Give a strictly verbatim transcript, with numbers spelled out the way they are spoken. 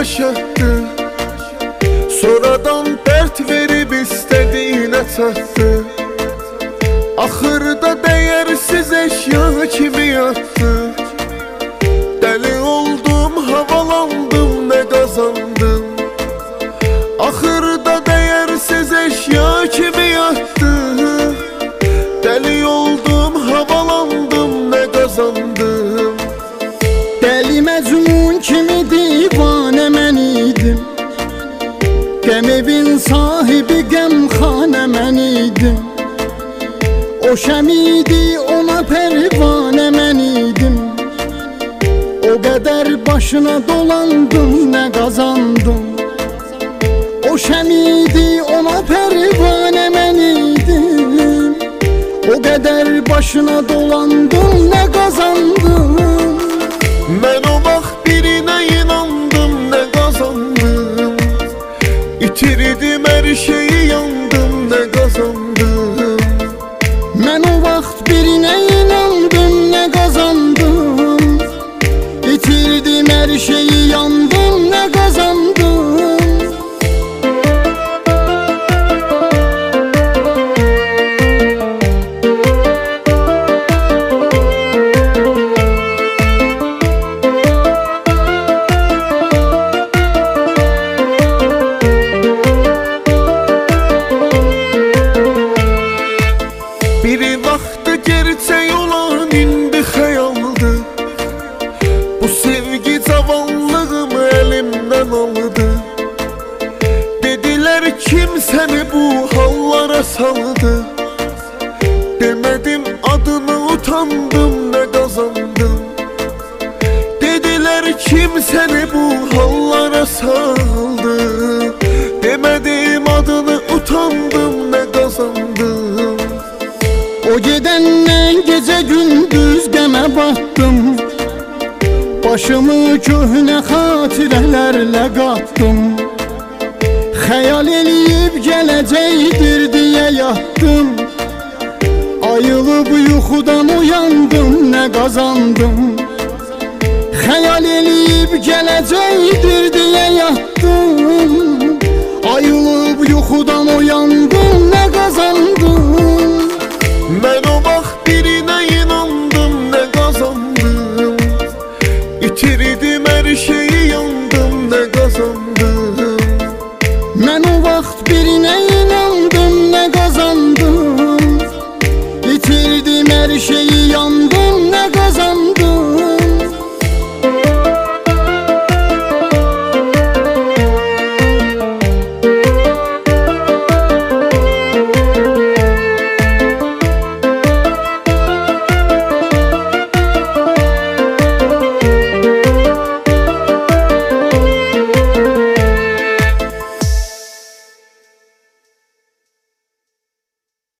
yaşattı. Sonradan dert verip istediğine çattı. Axırda değersiz eşya kimi yattı. Deli oldum, havalandım, ne kazandım. Axırda değersiz eşya kimi yattı. Deli oldum, havalandım, ne kazandım. Deli Mecnun kimi divane mən idim. Qəm evin sahibi qəmxanə mən idim. O şəm idi, ona pərvanə mən idim. O qədər başına dolandım, nə qazandım. O şəm idi, ona pərvanə mən idim. O qədər başına dolandım, nə qazandım. Mən o vaxt birinə inandım, nə qazandım. İtirdim hər şeyi, yandım, nə qazandım. Mən o vaxt birinə inandım, nə qazandım. İtirdim hər şeyi, yandım, nə qazandım. Biri vaxtı gerçək olan indi xəyaldı. Bu sevgi cavanlığımı əlimdən aldı. Dedilər kim səni bu hallara saldı. Demədim adını, utandım, nə qazandım. Dedilər kim səni bu hallara saldı. Demədim adını, utandım, nə qazandım. O gedəndən gecə gündüz qəmə batdım. Başımı köhnə xatirələrlə qatdım. Xəyal eləyib gələcəkdir deyə yatdım. Ayılıb yuxudan uyandım, nə qazandım. Xəyal eləyib gələcəkdir deyə yatdım. Ayılıb yuxudan uyandım.